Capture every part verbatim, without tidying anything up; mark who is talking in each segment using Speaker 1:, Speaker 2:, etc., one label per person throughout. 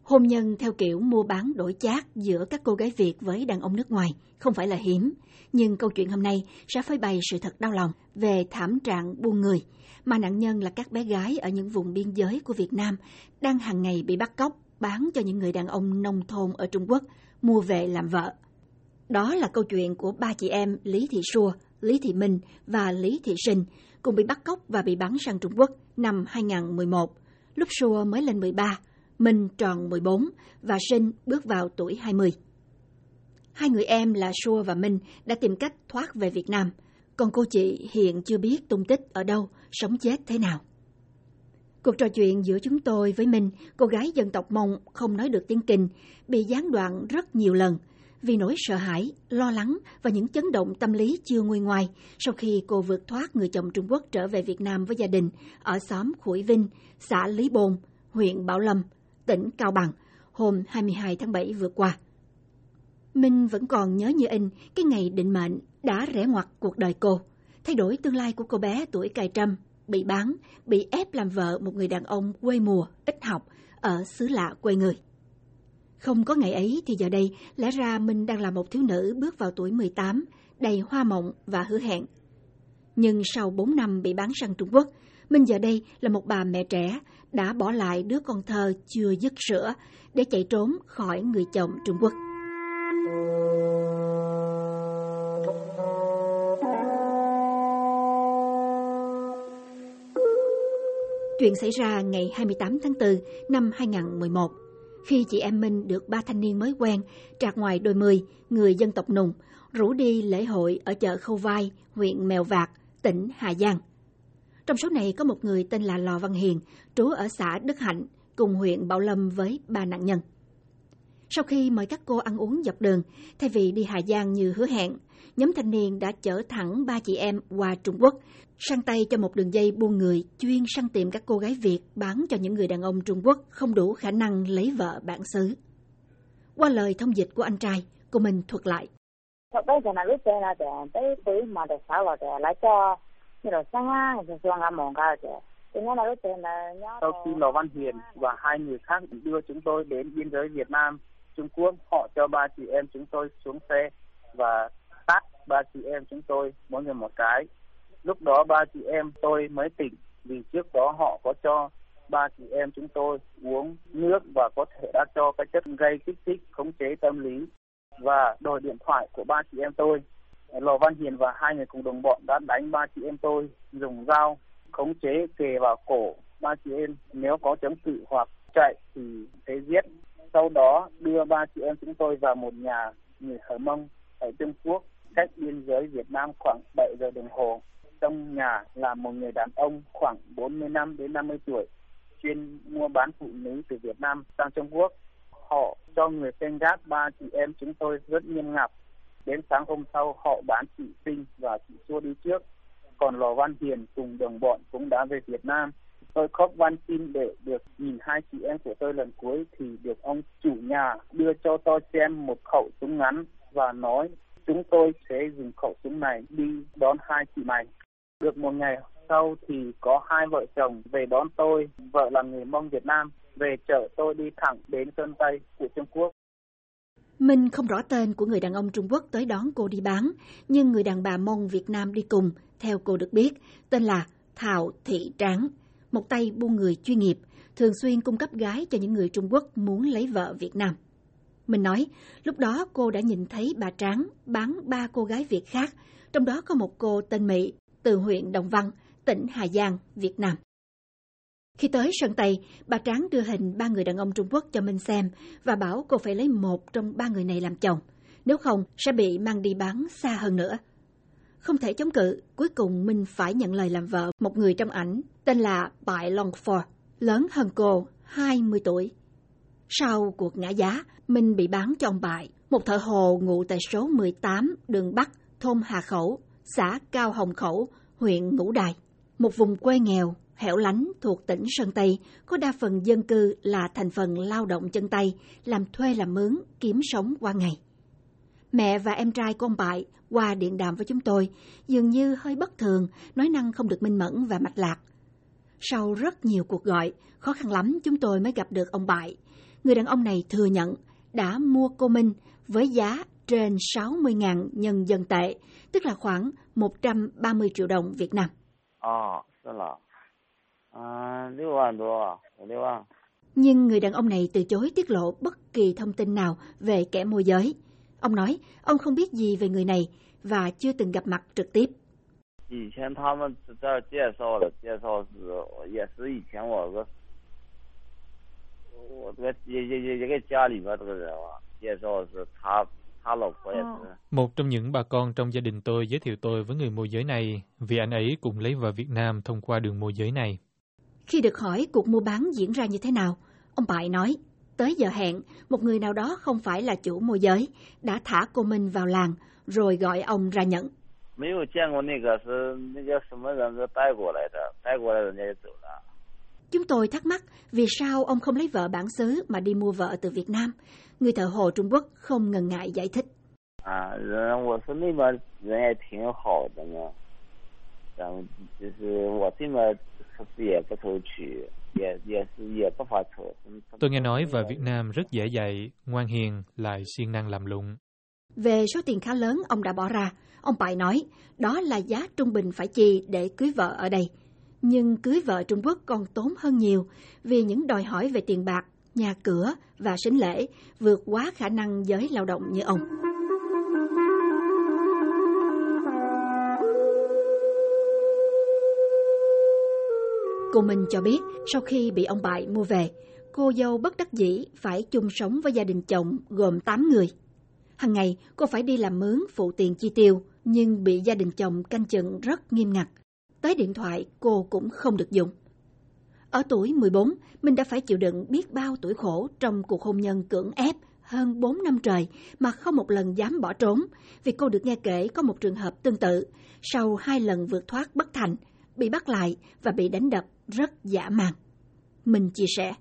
Speaker 1: Hôn nhân theo kiểu mua bán đổi chác giữa các cô gái Việt với đàn ông nước ngoài không phải là hiếm, nhưng câu chuyện hôm nay sẽ phơi bày sự thật đau lòng về thảm trạng buôn người mà nạn nhân là các bé gái ở những vùng biên giới của Việt Nam đang hàng ngày bị bắt cóc, bán cho những người đàn ông nông thôn ở Trung Quốc mua về làm vợ. Đó là câu chuyện của ba chị em Lý Thị Sua, Lý Thị Minh và Lý Thị Sinh cùng bị bắt cóc và bị bắn sang Trung Quốc năm hai nghìn không trăm mười một. Lúc Sua mới lên mười ba, Minh tròn mười bốn và Sinh bước vào tuổi hai mươi. Hai người em là Sua và Minh đã tìm cách thoát về Việt Nam, còn cô chị hiện chưa biết tung tích ở đâu, sống chết thế nào. Cuộc trò chuyện giữa chúng tôi với Minh, cô gái dân tộc Mông không nói được tiếng Kinh, bị gián đoạn rất nhiều lần vì nỗi sợ hãi, lo lắng và những chấn động tâm lý chưa nguôi ngoai sau khi cô vượt thoát người chồng Trung Quốc trở về Việt Nam với gia đình ở xóm Khuổi Vinh, xã Lý Bôn, huyện Bảo Lâm, tỉnh Cao Bằng, hôm hai mươi hai tháng bảy vừa qua. Minh vẫn còn nhớ như in cái ngày định mệnh đã rẽ ngoặt cuộc đời cô, thay đổi tương lai của cô bé tuổi cài trâm, bị bán, bị ép làm vợ một người đàn ông quê mùa, ít học, ở xứ lạ quê người. Không có ngày ấy thì giờ đây, lẽ ra Minh đang là một thiếu nữ bước vào tuổi mười tám, đầy hoa mộng và hứa hẹn. Nhưng sau bốn năm bị bán sang Trung Quốc, Minh giờ đây là một bà mẹ trẻ, đã bỏ lại đứa con thơ chưa dứt sữa để chạy trốn khỏi người chồng Trung Quốc. Chuyện xảy ra ngày hai mươi tám tháng tư năm hai nghìn không trăm mười một, khi chị em Minh được ba thanh niên mới quen, trạc ngoài đôi mươi, người dân tộc Nùng, rủ đi lễ hội ở chợ Khâu Vai, huyện Mèo Vạc, tỉnh Hà Giang. Trong số này có một người tên là Lò Văn Hiền, trú ở xã Đức Hạnh, cùng huyện Bảo Lâm với ba nạn nhân. Sau khi mời các cô ăn uống dọc đường, thay vì đi Hà Giang như hứa hẹn, nhóm thanh niên đã chở thẳng ba chị em qua Trung Quốc, sang tay cho một đường dây buôn người chuyên săn tìm các cô gái Việt bán cho những người đàn ông Trung Quốc không đủ khả năng lấy vợ bản xứ. Qua lời thông dịch của anh trai, cô Minh thuật lại.
Speaker 2: Sau khi Lò Văn Hiền và hai người khác đưa chúng tôi đến biên giới Việt Nam, Trung Quốc, họ cho ba chị em chúng tôi xuống xe và tát ba chị em chúng tôi mỗi người một cái. Lúc đó ba chị em tôi mới tỉnh, vì trước đó họ có cho ba chị em chúng tôi uống nước và có thể đã cho cái chất gây kích thích, khống chế tâm lý và đòi điện thoại của ba chị em tôi. Lò Văn Hiền và hai người cùng đồng bọn đã đánh ba chị em tôi, dùng dao khống chế kề vào cổ ba chị em, nếu có chống cự hoặc chạy thì thế giết. Sau đó đưa ba chị em chúng tôi vào một nhà người Hờ Mông ở Trung Quốc, cách biên giới Việt Nam khoảng bảy giờ đồng hồ. Trong nhà là một người đàn ông khoảng bốn mươi lăm đến năm mươi tuổi, chuyên mua bán phụ nữ từ Việt Nam sang Trung Quốc. Họ cho người canh gác ba chị em chúng tôi rất nghiêm ngặt. Đến sáng hôm sau họ bán chị Sinh và chị Xua đi trước. Còn Lò Văn Hiền cùng đồng bọn cũng đã về Việt Nam. Tôi khóc van xin để được nhìn hai chị em của tôi lần cuối thì được ông chủ nhà đưa cho tôi xem một khẩu súng ngắn và nói chúng tôi sẽ dùng khẩu súng này đi đón hai chị mày. Được một ngày sau thì có hai vợ chồng về đón tôi, vợ là người Mông Việt Nam, về chở tôi đi thẳng đến Sơn Tây của Trung Quốc.
Speaker 1: Minh không rõ tên của người đàn ông Trung Quốc tới đón cô đi bán, nhưng người đàn bà Mông Việt Nam đi cùng, theo cô được biết, tên là Thảo Thị Tráng, một tay buôn người chuyên nghiệp, thường xuyên cung cấp gái cho những người Trung Quốc muốn lấy vợ Việt Nam. Mình nói, lúc đó cô đã nhìn thấy bà Tráng bán ba cô gái Việt khác, trong đó có một cô tên Mỹ, từ huyện Đồng Văn, tỉnh Hà Giang, Việt Nam. Khi tới Sơn Tây, bà Tráng đưa hình ba người đàn ông Trung Quốc cho Minh xem và bảo cô phải lấy một trong ba người này làm chồng, nếu không sẽ bị mang đi bán xa hơn nữa. Không thể chống cự, cuối cùng Minh phải nhận lời làm vợ một người trong ảnh tên là Bại Long Phò, lớn hơn cô hai mươi tuổi. Sau cuộc ngã giá, Minh bị bán cho ông Bại, một thợ hồ ngụ tại số mười tám đường Bắc, thôn Hà Khẩu, xã Cao Hồng Khẩu, huyện Ngũ Đài, một vùng quê nghèo, hẻo lánh thuộc tỉnh Sơn Tây, có đa phần dân cư là thành phần lao động chân tay, làm thuê làm mướn, kiếm sống qua ngày. Mẹ và em trai của ông Bại qua điện đàm với chúng tôi, dường như hơi bất thường, nói năng không được minh mẫn và mạch lạc. Sau rất nhiều cuộc gọi, khó khăn lắm chúng tôi mới gặp được ông Bại. người đàn ông này thừa nhận đã mua cô Minh với giá trên sáu mươi nghìn nhân dân tệ, tức là khoảng một trăm ba mươi triệu đồng Việt Nam.
Speaker 3: À, à, sáu万多, sáu万.
Speaker 1: Nhưng người đàn ông này từ chối tiết lộ bất kỳ thông tin nào về kẻ môi giới. Ông nói ông không biết gì về người này và chưa từng gặp mặt trực tiếp.
Speaker 3: 以前他们这儿介绍的介绍是也是以前我个我这个也也也一个家里边这个人啊，介绍是他他老婆也是。
Speaker 4: Một trong những bà con trong gia đình tôi giới thiệu tôi với người môi giới này vì anh ấy cũng lấy vợ Việt Nam thông qua đường môi giới này.
Speaker 1: Khi được hỏi cuộc mua bán diễn ra như thế nào, ông Bại nói, tới giờ hẹn, một người nào đó không phải là chủ môi giới đã thả cô Minh vào làng rồi gọi ông ra nhận. Chúng tôi thắc mắc vì sao ông không lấy vợ bản xứ mà đi mua vợ từ Việt Nam. Người thợ hồ Trung Quốc không ngần ngại giải thích.
Speaker 3: À, tôi nói那边人也挺好的呢，然后就是我这边也不愁娶，也也是也不怕丑。
Speaker 4: Tôi nghe nói vợ Việt Nam rất dễ dạy, ngoan hiền, lại siêng năng làm lụng.
Speaker 1: Về số tiền khá lớn ông đã bỏ ra, ông Bại nói đó là giá trung bình phải chi để cưới vợ ở đây. Nhưng cưới vợ Trung Quốc còn tốn hơn nhiều vì những đòi hỏi về tiền bạc, nhà cửa và sính lễ vượt quá khả năng giới lao động như ông. Cô Minh cho biết sau khi bị ông Bại mua về, cô dâu bất đắc dĩ phải chung sống với gia đình chồng gồm tám người. Hằng ngày cô phải đi làm mướn phụ tiền chi tiêu, nhưng bị gia đình chồng canh chừng rất nghiêm ngặt. Tới điện thoại cô cũng không được dùng. Ở tuổi mười bốn, Minh đã phải chịu đựng biết bao tuổi khổ trong cuộc hôn nhân cưỡng ép hơn bốn năm trời mà không một lần dám bỏ trốn, vì cô được nghe kể có một trường hợp tương tự, sau hai lần vượt thoát bất thành, bị bắt lại và bị đánh đập rất dã man. Mình chia sẻ.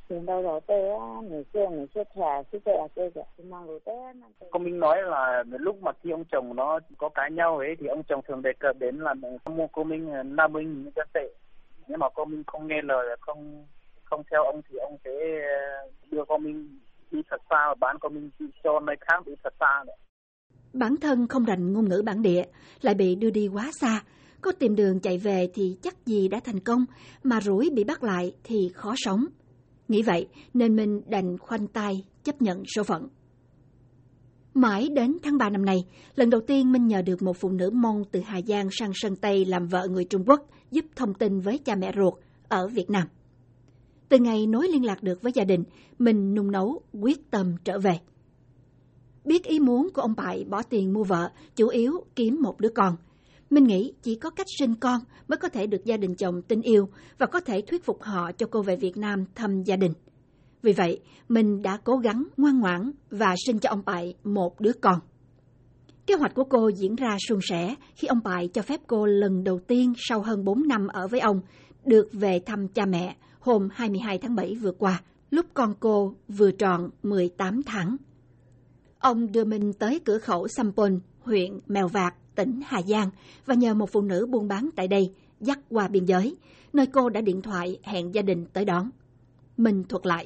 Speaker 2: Cô Minh nói là lúc mà khi ông chồng nó có cãi nhau ấy thì ông chồng thường đề cập đến là mua cô Minh năm mươi nghìn nhân tệ. Nhưng mà cô Minh không nghe lời, không không theo ông thì ông sẽ đưa cô Minh đi thật xa và bán cô Minh cho nơi khác đi thật xa.
Speaker 1: Bản thân không rành ngôn ngữ bản địa, lại bị đưa đi quá xa. Có tìm đường chạy về thì chắc gì đã thành công, mà rủi bị bắt lại thì khó sống. Nghĩ vậy nên mình đành khoanh tay chấp nhận số phận. Mãi đến tháng ba năm nay, lần đầu tiên Minh nhờ được một phụ nữ Mông từ Hà Giang sang Sơn Tây làm vợ người Trung Quốc giúp thông tin với cha mẹ ruột ở Việt Nam. Từ ngày nối liên lạc được với gia đình, mình nung nấu quyết tâm trở về. Biết ý muốn của ông Bại bỏ tiền mua vợ, chủ yếu kiếm một đứa con. Mình nghĩ chỉ có cách sinh con mới có thể được gia đình chồng tin yêu và có thể thuyết phục họ cho cô về Việt Nam thăm gia đình. Vì vậy, mình đã cố gắng ngoan ngoãn và sinh cho ông Bại một đứa con. Kế hoạch của cô diễn ra suôn sẻ khi ông Bại cho phép cô lần đầu tiên sau hơn bốn năm ở với ông được về thăm cha mẹ hôm hai mươi hai tháng bảy vừa qua, lúc con cô vừa tròn mười tám tháng. Ông đưa mình tới cửa khẩu Sampon, huyện Mèo Vạc, tỉnh Hà Giang và nhờ một phụ nữ buôn bán tại đây dắt qua biên giới, nơi cô đã điện thoại hẹn gia đình tới đón. Mình thuật lại.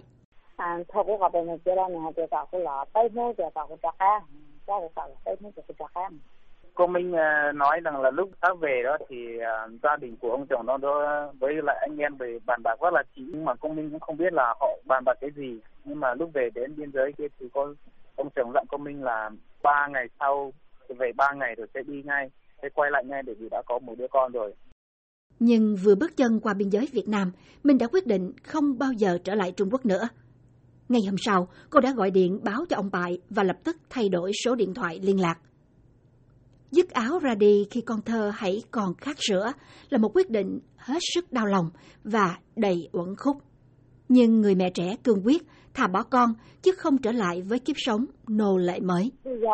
Speaker 2: Cô Minh nói rằng là lúc ta về đó thì uh, gia đình của ông chồng nó đó với lại anh em về bàn bạc rất là kỹ, nhưng mà cô Minh cũng không biết là họ bàn bạc cái gì. Nhưng mà lúc về đến biên giới kia thì có ông chồng dặn cô Minh là ba ngày sau về ba ngày rồi sẽ đi ngay, sẽ quay lại ngay, bởi vì đã có một đứa con rồi.
Speaker 1: Nhưng vừa bước chân qua biên giới Việt Nam, Minh đã quyết định không bao giờ trở lại Trung Quốc nữa. Ngày hôm sau, cô đã gọi điện báo cho ông Bại và lập tức thay đổi số điện thoại liên lạc. Dứt áo ra đi khi con thơ hãy còn khát sữa là một quyết định hết sức đau lòng và đầy uẩn khúc. Nhưng người mẹ trẻ cương quyết thà bỏ con chứ không trở lại với kiếp sống nô lệ mới.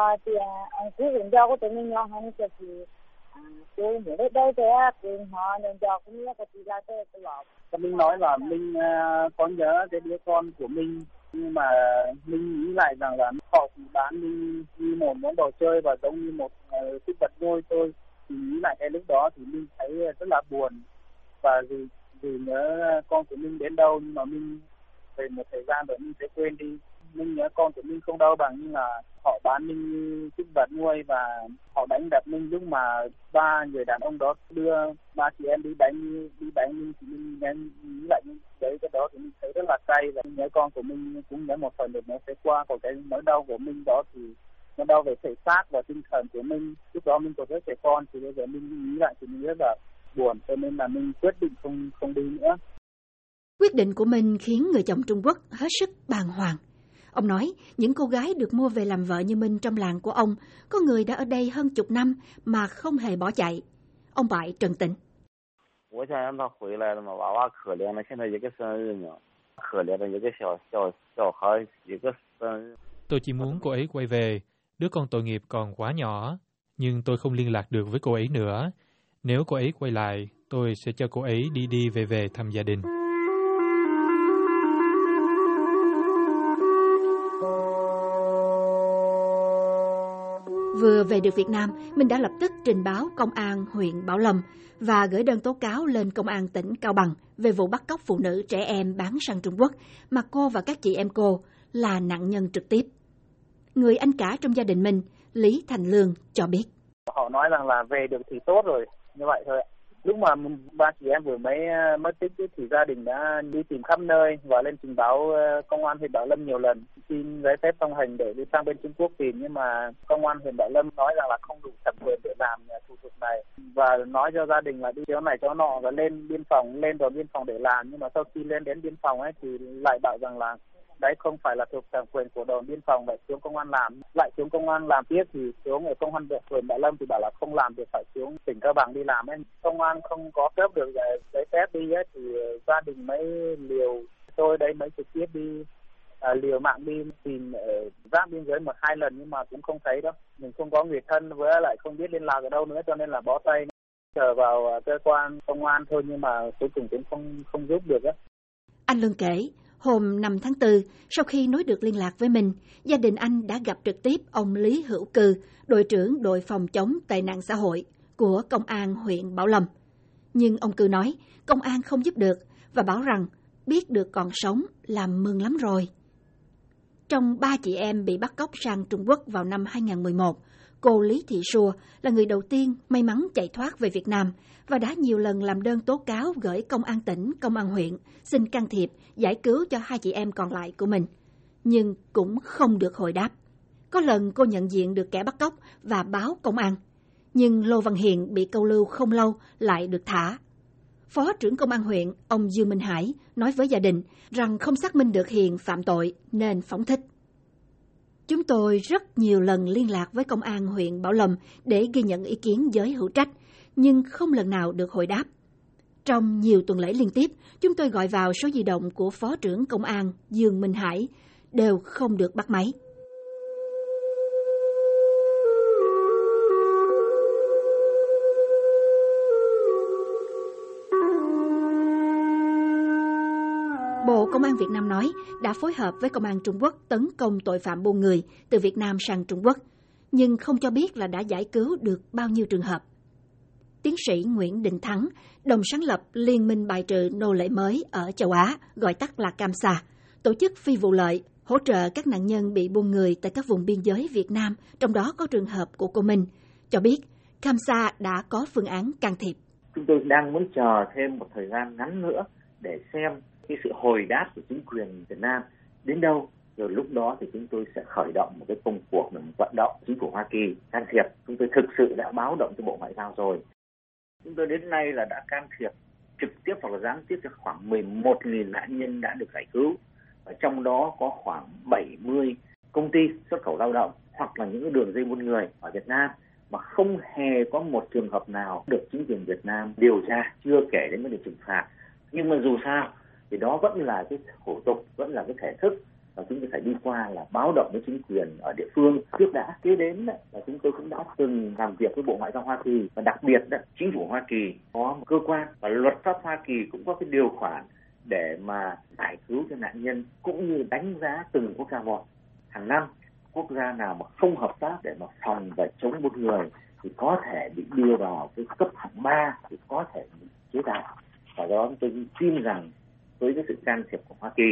Speaker 2: Minh nói là Minh có nhớ cái đứa con của Minh, nhưng mà Minh nghĩ lại rằng là họ bán Minh như một món đồ chơi và giống như một cái vật nuôi thôi. Thì nghĩ lại cái lúc đó thì Minh thấy rất là buồn và dù, dù nhớ con của Minh đến đâu, nhưng mà Minh về một thời gian rồi mình sẽ quên đi. Mình nhớ con của mình không đâu bằng nhưng là họ bán mình như súc vật nuôi và họ đánh đập mình, lúc mà ba người đàn ông đó đưa ba chị em đi đánh đi đánh mình thì mình nghe nghĩ lại đấy, cái đó thì mình thấy rất là cay, và mình nhớ con của mình cũng nhớ một phần được nó sẽ qua. Còn cái nỗi đau của mình đó thì nó đau về thể xác và tinh thần của mình. Lúc đó mình còn rất trẻ con thì bây giờ mình nghĩ lại thì mình rất là buồn, cho nên là mình quyết định không không đi nữa.
Speaker 1: Quyết định của mình khiến người chồng Trung Quốc hết sức bàng hoàng. Ông nói những cô gái được mua về làm vợ như Minh trong làng của ông, có người đã ở đây hơn chục năm mà không hề bỏ chạy. Ông Bại trần tình.
Speaker 4: Tôi chỉ muốn cô ấy quay về, đứa con tội nghiệp còn quá nhỏ, nhưng tôi không liên lạc được với cô ấy nữa. Nếu cô ấy quay lại, tôi sẽ cho cô ấy đi đi về về thăm gia đình.
Speaker 1: Vừa về được Việt Nam, mình đã lập tức trình báo công an huyện Bảo Lâm và gửi đơn tố cáo lên công an tỉnh Cao Bằng về vụ bắt cóc phụ nữ trẻ em bán sang Trung Quốc mà cô và các chị em cô là nạn nhân trực tiếp. Người anh cả trong gia đình mình, Lý Thành Lương cho biết.
Speaker 2: Họ nói rằng là về được thì tốt rồi, như vậy thôi. Lúc mà ba chị em vừa mới mất tích thì gia đình đã đi tìm khắp nơi và lên trình báo công an huyện Bảo Lâm nhiều lần, xin giấy phép thông hành để đi sang bên Trung Quốc tìm, nhưng mà công an huyện Bảo Lâm nói rằng là không đủ thẩm quyền để làm thủ tục này và nói cho gia đình là đi chỗ này chỗ nọ và lên biên phòng, lên đồn biên phòng để làm, nhưng mà sau khi lên đến biên phòng ấy thì lại bảo rằng là đấy không phải là thuộc thẩm quyền của đồn biên phòng, lại xuống công an làm, lại xuống công an làm tiếp thì xuống ở công an huyện Bảo Lâm thì bảo là không làm được, phải xuống tỉnh Cao Bằng đi làm ấy. Công an không có cấp được giấy phép đi ấy thì gia đình mới liều, tôi đây mới trực tiếp đi à, liều mạng đi tìm ở giáp biên giới một hai lần nhưng mà cũng không thấy đâu. Mình không có người thân với lại không biết liên lạc ở đâu nữa, cho nên là bó tay chờ vào cơ quan công an thôi, nhưng mà cuối cùng cũng không không giúp được á.
Speaker 1: Anh Lương kể, hôm năm tháng tư, sau khi nối được liên lạc với mình, gia đình anh đã gặp trực tiếp ông Lý Hữu Cư, đội trưởng đội phòng chống tệ nạn xã hội của công an huyện Bảo Lâm. Nhưng ông Cư nói công an không giúp được và bảo rằng biết được còn sống là mừng lắm rồi. Trong ba chị em bị bắt cóc sang Trung Quốc vào năm hai không một một, cô Lý Thị Xua là người đầu tiên may mắn chạy thoát về Việt Nam và đã nhiều lần làm đơn tố cáo gửi công an tỉnh, công an huyện xin can thiệp, giải cứu cho hai chị em còn lại của mình. Nhưng cũng không được hồi đáp. Có lần cô nhận diện được kẻ bắt cóc và báo công an. Nhưng Lô Văn Hiền bị câu lưu không lâu lại được thả. Phó trưởng công an huyện, ông Dương Minh Hải, nói với gia đình rằng không xác minh được Hiền phạm tội nên phóng thích. Chúng tôi rất nhiều lần liên lạc với công an huyện Bảo Lâm để ghi nhận ý kiến giới hữu trách, nhưng không lần nào được hồi đáp. Trong nhiều tuần lễ liên tiếp, chúng tôi gọi vào số di động của Phó trưởng Công an Dương Minh Hải, đều không được bắt máy. Bộ Công an Việt Nam nói đã phối hợp với Công an Trung Quốc tấn công tội phạm buôn người từ Việt Nam sang Trung Quốc, nhưng không cho biết là đã giải cứu được bao nhiêu trường hợp. Tiến sĩ Nguyễn Đình Thắng, đồng sáng lập Liên minh bài trừ nô lệ mới ở châu Á, gọi tắt là CAMSA, tổ chức phi vụ lợi, hỗ trợ các nạn nhân bị buôn người tại các vùng biên giới Việt Nam, trong đó có trường hợp của cô Minh, cho biết CAMSA đã có phương án can thiệp.
Speaker 5: Chúng tôi đang muốn chờ thêm một thời gian ngắn nữa để xem cái sự hồi đáp của chính quyền Việt Nam đến đâu, rồi lúc đó thì chúng tôi sẽ khởi động một cái công cuộc để vận động chính phủ Hoa Kỳ can thiệp. Chúng tôi thực sự đã báo động cho Bộ Ngoại giao rồi. Chúng tôi đến nay là đã can thiệp trực tiếp hoặc là gián tiếp cho khoảng mười một nghìn nạn nhân đã được giải cứu, và trong đó có khoảng bảy mươi công ty xuất khẩu lao động hoặc là những đường dây buôn người ở Việt Nam mà không hề có một trường hợp nào được chính quyền Việt Nam điều tra, chưa kể đến vấn đề trừng phạt. Nhưng mà dù sao thì đó vẫn là cái thủ tục, vẫn là cái thể thức và chúng tôi phải đi qua là báo động với chính quyền ở địa phương trước đã. Kế đến là chúng tôi cũng đã từng làm việc với Bộ Ngoại giao Hoa Kỳ, và đặc biệt đó, chính phủ Hoa Kỳ có một cơ quan và luật pháp Hoa Kỳ cũng có cái điều khoản để mà giải cứu cho nạn nhân cũng như đánh giá từng quốc gia một. Hàng năm quốc gia nào mà không hợp tác để mà phòng và chống buôn người thì có thể bị đưa vào cái cấp hạng ba, thì có thể bị chế tài. Và đó tôi tin rằng với cái sự can thiệp của Hoa Kỳ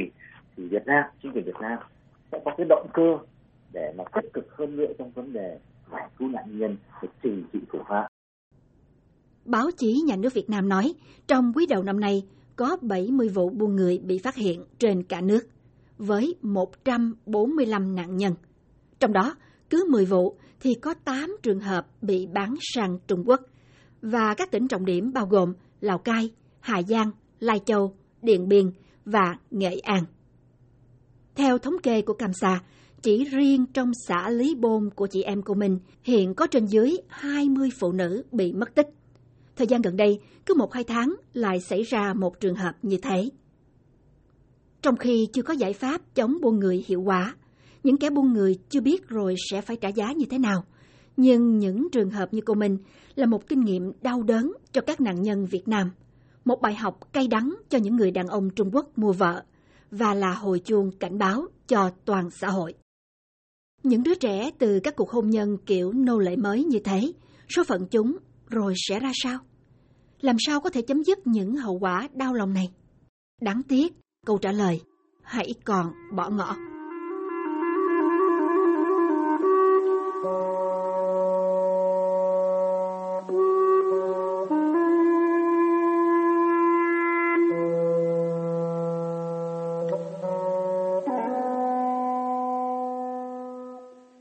Speaker 5: thì Việt Nam, chính quyền Việt Nam sẽ có cái động cơ để mà tích cực hơn nữa trong vấn đề giải cứu nạn nhân để trừng trị thủ phạm.
Speaker 1: Báo chí nhà nước Việt Nam nói, trong quý đầu năm nay có bảy mươi vụ buôn người bị phát hiện trên cả nước, với một trăm bốn mươi lăm nạn nhân. Trong đó, cứ mười vụ thì có tám trường hợp bị bán sang Trung Quốc, và các tỉnh trọng điểm bao gồm Lào Cai, Hà Giang, Lai Châu, Điện Biên và Nghệ An. Theo thống kê của Cam Sa, chỉ riêng trong xã Lý Bôn của chị em của mình hiện có trên dưới hai mươi phụ nữ bị mất tích. Thời gian gần đây, cứ một hai tháng lại xảy ra một trường hợp như thế. Trong khi chưa có giải pháp chống buôn người hiệu quả, những kẻ buôn người chưa biết rồi sẽ phải trả giá như thế nào. Nhưng những trường hợp như cô Minh là một kinh nghiệm đau đớn cho các nạn nhân Việt Nam, một bài học cay đắng cho những người đàn ông Trung Quốc mua vợ, và là hồi chuông cảnh báo cho toàn xã hội. Những đứa trẻ từ các cuộc hôn nhân kiểu nô lệ mới như thế, số phận chúng rồi sẽ ra sao? Làm sao có thể chấm dứt những hậu quả đau lòng này? Đáng tiếc, câu trả lời hãy còn bỏ ngỏ.